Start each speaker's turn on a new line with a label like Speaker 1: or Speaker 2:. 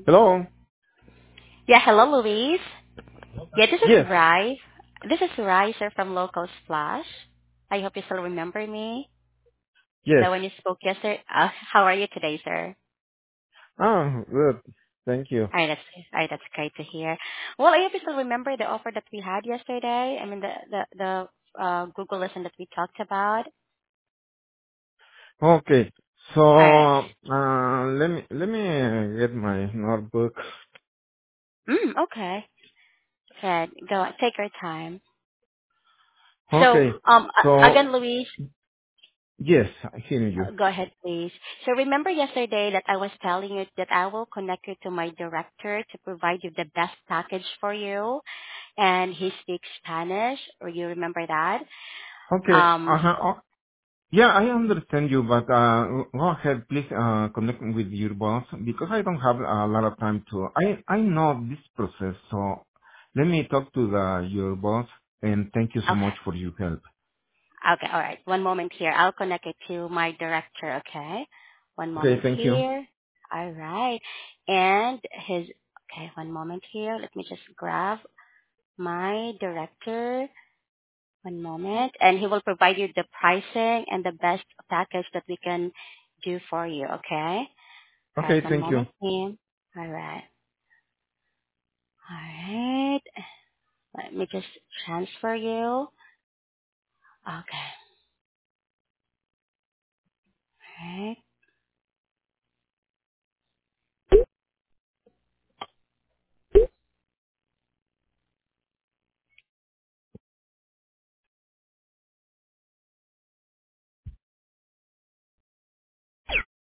Speaker 1: Hello?
Speaker 2: Yeah, hello, Louise. Yeah, this is
Speaker 1: Yes.
Speaker 2: Rai. This is Rai, sir, from Local Splash. I hope you still remember me.
Speaker 1: Yes.
Speaker 2: The one you spoke yesterday. How are you today, sir?
Speaker 1: Good. Thank you.
Speaker 2: All right, that's great to hear. Well, I hope you still remember the offer that we had yesterday. I mean, the Google lesson that we talked about.
Speaker 1: Okay. So,
Speaker 2: All right.
Speaker 1: let me get my notebook.
Speaker 2: Okay. Good. Go. Take your time. So,
Speaker 1: Okay. So,
Speaker 2: again, Louise.
Speaker 1: yes, I hear you.
Speaker 2: Go ahead, please. So remember yesterday that I was telling you that I will connect you to my director to provide you the best package for you, and he speaks Spanish, or you remember that?
Speaker 1: Okay.
Speaker 2: Um,
Speaker 1: Yeah, I understand you, but go ahead, please connect me with your boss because I don't have a lot of time to. I know this process, so let me talk to your boss and thank you so
Speaker 2: okay,
Speaker 1: much for your help.
Speaker 2: okay, all right. One moment here. I'll connect it to my director. Okay, one
Speaker 1: Okay,
Speaker 2: moment
Speaker 1: thank you.
Speaker 2: here. All right, and his. Okay, one moment here. Let me just grab my director. One moment. And he will provide you the pricing and the best package that we can do for you, okay? All right,
Speaker 1: Okay,
Speaker 2: one
Speaker 1: thank you.
Speaker 2: moment, team. All right. All right. Let me just transfer you. Okay. All right.